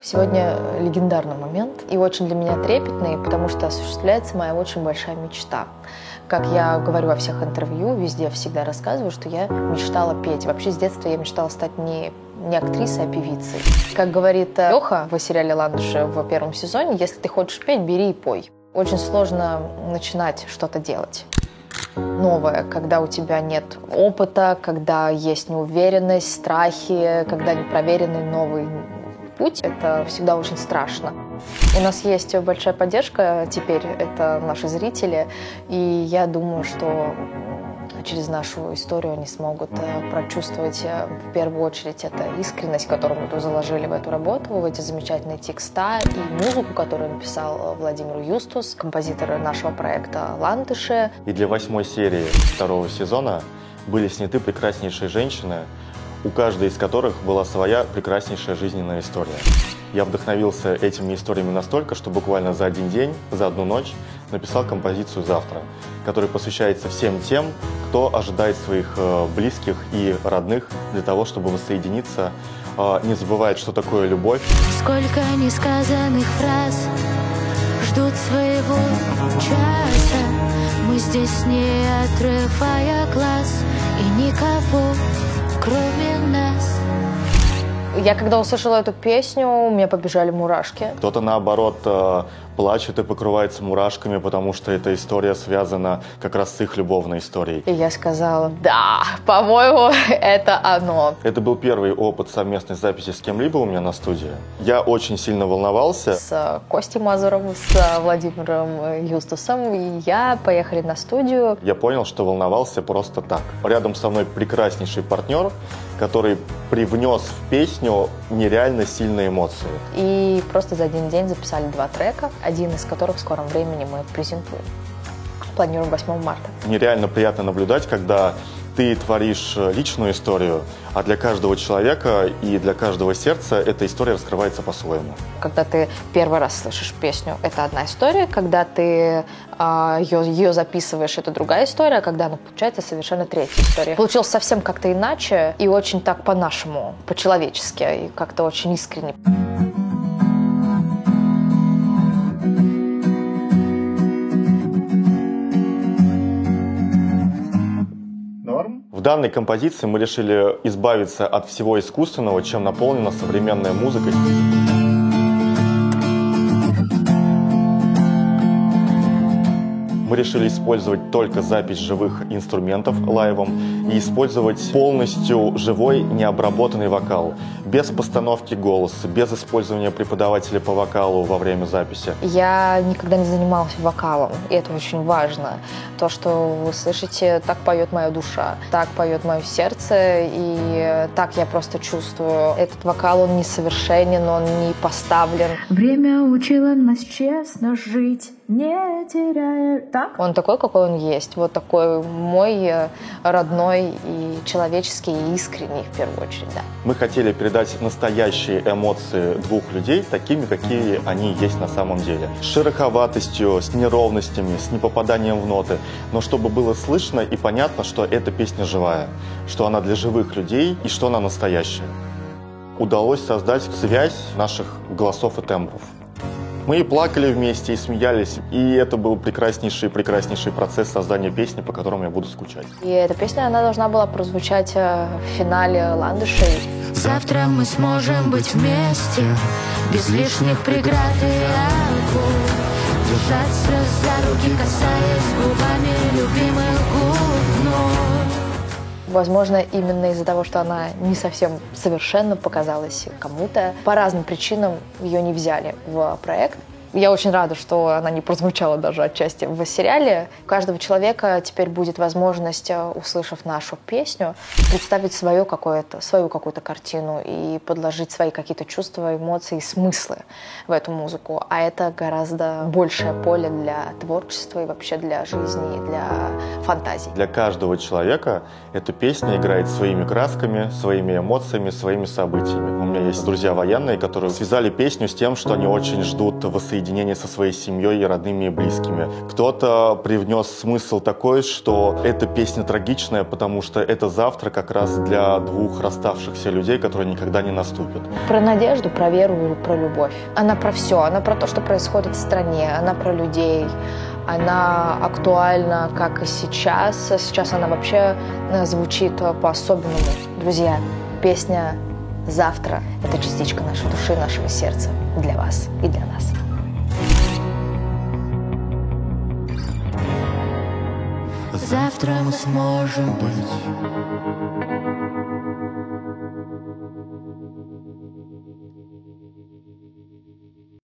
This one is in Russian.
Сегодня легендарный момент и очень для меня трепетный, потому что осуществляется моя очень большая мечта. Как я говорю во всех интервью, везде всегда рассказываю, что я мечтала петь. Вообще с детства я мечтала стать не актрисой, а певицей. Как говорит Леха в сериале «Ландыши» в первом сезоне, если ты хочешь петь, бери и пой. Очень сложно начинать что-то делать новое, когда у тебя нет опыта, когда есть неуверенность, страхи, когда непроверенный новый путь. Это всегда очень страшно. У нас есть большая поддержка теперь, это наши зрители, и я думаю, что через нашу историю они смогут прочувствовать в первую очередь это искренность, которую мы тут заложили в эту работу, в эти замечательные текста и музыку, которую написал Владимир Юстус, композитор нашего проекта «Ландыши». И для 8-й серии 2-го сезона были сняты прекраснейшие женщины, у каждой из которых была своя прекраснейшая жизненная история. Я вдохновился этими историями настолько, что буквально за один день, за одну ночь написал композицию «Завтра», которая посвящается всем тем, кто ожидает своих близких и родных для того, чтобы воссоединиться, не забывает, что такое любовь. Сколько несказанных фраз ждут своего часа. Мы здесь, не отрывая глаз, и никого, кроме нас. Я когда услышала эту песню, у меня побежали мурашки. Кто-то, наоборот, плачет и покрывается мурашками, потому что эта история связана как раз с их любовной историей. И я сказала, да, по-моему, это оно. Это был первый опыт совместной записи с кем-либо у меня на студии. Я очень сильно волновался. С Костей Мазуровым, с Владимиром Юстусом, и я поехали на студию. Я понял, что волновался просто так. Рядом со мной прекраснейший партнер, который привнес в песню нереально сильные эмоции. И просто за один день записали 2 трека, один из которых в скором времени мы презентуем. Планируем 8 марта. Нереально приятно наблюдать, когда ты творишь личную историю, а для каждого человека и для каждого сердца эта история раскрывается по-своему. Когда ты первый раз слышишь песню, это одна история. Когда ты ее записываешь, это другая история. А когда она получается, совершенно третья история. Получилось совсем как-то иначе и очень так по-нашему, по-человечески и как-то очень искренне. В данной композиции мы решили избавиться от всего искусственного, чем наполнена современная музыка. Мы решили использовать только запись живых инструментов лайвом и использовать полностью живой необработанный вокал, без постановки голоса, без использования преподавателя по вокалу во время записи. Я никогда не занималась вокалом, и это очень важно. То, что вы слышите, так поет моя душа, так поет мое сердце, и так я просто чувствую. Этот вокал, он несовершенен, он не поставлен. Время учило нас честно жить, не теряя... Так? Он такой, какой он есть. Вот такой мой родной и человеческий, и искренний в первую очередь, да. Мы хотели передать настоящие эмоции двух людей такими, какие они есть на самом деле. С шероховатостью, с неровностями, с непопаданием в ноты. Но чтобы было слышно и понятно, что эта песня живая, что она для живых людей и что она настоящая. Удалось создать связь наших голосов и тембров. Мы и плакали вместе, и смеялись, и это был прекраснейший процесс создания песни, по которому я буду скучать. И эта песня, она должна была прозвучать в финале «Ландышей». Завтра мы сможем быть вместе, без лишних преград и оков. Держать слез за руки, касаясь губами любимых губ вновь. Возможно, именно из-за того, что она не совсем совершенно показалась кому-то, по разным причинам ее не взяли в проект. Я очень рада, что она не прозвучала даже отчасти в сериале. У каждого человека теперь будет возможность, услышав нашу песню, представить свою какую-то картину и подложить свои какие-то чувства, эмоции, смыслы в эту музыку. А это гораздо большее поле для творчества и вообще для жизни, и для фантазий. Для каждого человека эта песня играет своими красками, своими эмоциями, своими событиями. У меня есть друзья военные, которые связали песню с тем, что они очень ждут воссоединения воссоединение со своей семьей и родными и близкими. Кто-то привнес смысл такой, что эта песня трагичная, потому что это завтра как раз для двух расставшихся людей, которые никогда не наступят. Про надежду, про веру, про любовь. Она про все. Она про то, что происходит в стране. Она про людей. Она актуальна, как и сейчас. Сейчас она вообще звучит по-особенному. Друзья, песня «Завтра» — это частичка нашей души, нашего сердца. Для вас и для нас. Завтра мы сможем быть